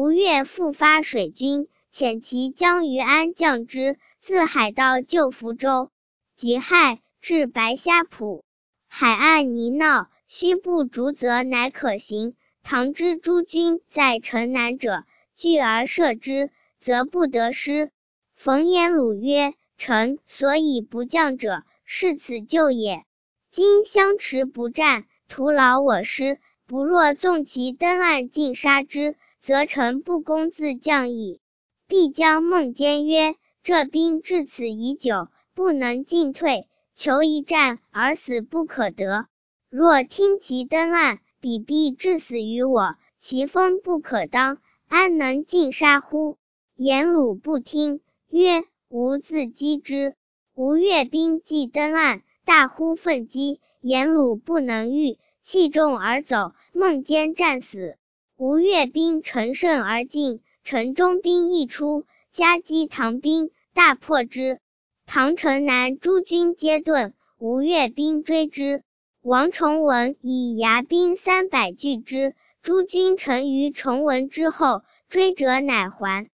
吴越复发水军，遣其将于安降之，自海道救福州。己亥，至白虾浦，海岸泥淖，须不逐则乃可行。唐之诸军在城南者，拒而射之，则不得失。冯延鲁曰：臣所以不降者，是此救也。今相持不战，徒劳我师，不若纵其登岸尽杀之，则臣不攻自降矣。必将孟坚曰：这兵至此已久，不能进退，求一战而死不可得。若听其登岸，彼必致死于我，其锋不可当，安能尽杀乎？颜鲁不听，曰：吾自击之。吴越兵既登岸，大呼奋击，颜鲁不能御，弃众而走，孟坚战死。吴越兵乘胜而进，城中兵一出，夹击唐兵，大破之。唐城南诸军皆遁，吴越兵追之。王崇文以牙兵300拒之，诸军乘于崇文之后，追者乃还。